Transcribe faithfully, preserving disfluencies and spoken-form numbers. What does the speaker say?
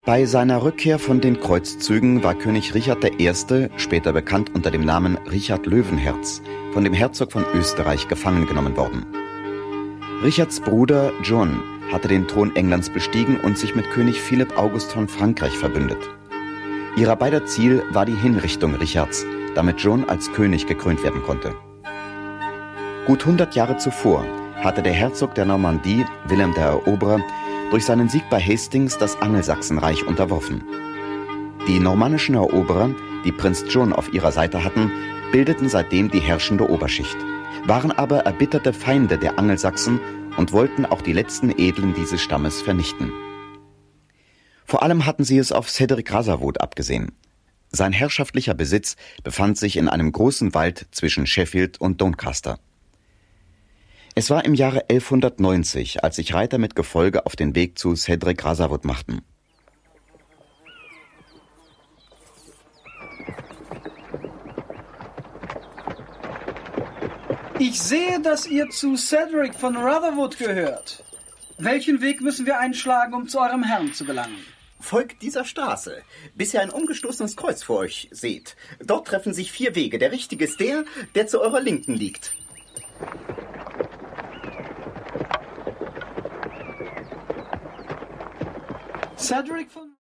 Bei seiner Rückkehr von den Kreuzzügen war König Richard der Erste., später bekannt unter dem Namen Richard Löwenherz, von dem Herzog von Österreich gefangen genommen worden. Richards Bruder John hatte den Thron Englands bestiegen und sich mit König Philipp August von Frankreich verbündet. Ihrer beider Ziel war die Hinrichtung Richards, damit John als König gekrönt werden konnte. Gut hundert Jahre zuvor hatte der Herzog der Normandie, Wilhelm der Eroberer, durch seinen Sieg bei Hastings das Angelsachsenreich unterworfen. Die normannischen Eroberer, die Prinz John auf ihrer Seite hatten, bildeten seitdem die herrschende Oberschicht, waren aber erbitterte Feinde der Angelsachsen und wollten auch die letzten Edlen dieses Stammes vernichten. Vor allem hatten sie es auf Cedric Razerwood abgesehen. Sein herrschaftlicher Besitz befand sich in einem großen Wald zwischen Sheffield und Doncaster. Es war im Jahre elfhundertneunzig, als sich Reiter mit Gefolge auf den Weg zu Cedric Razerwood machten. Ich sehe, dass ihr zu Cedric von Rotherwood gehört. Welchen Weg müssen wir einschlagen, um zu eurem Herrn zu gelangen? Folgt dieser Straße, bis ihr ein umgestoßenes Kreuz vor euch seht. Dort treffen sich vier Wege. Der richtige ist der, der zu eurer Linken liegt. Cedric von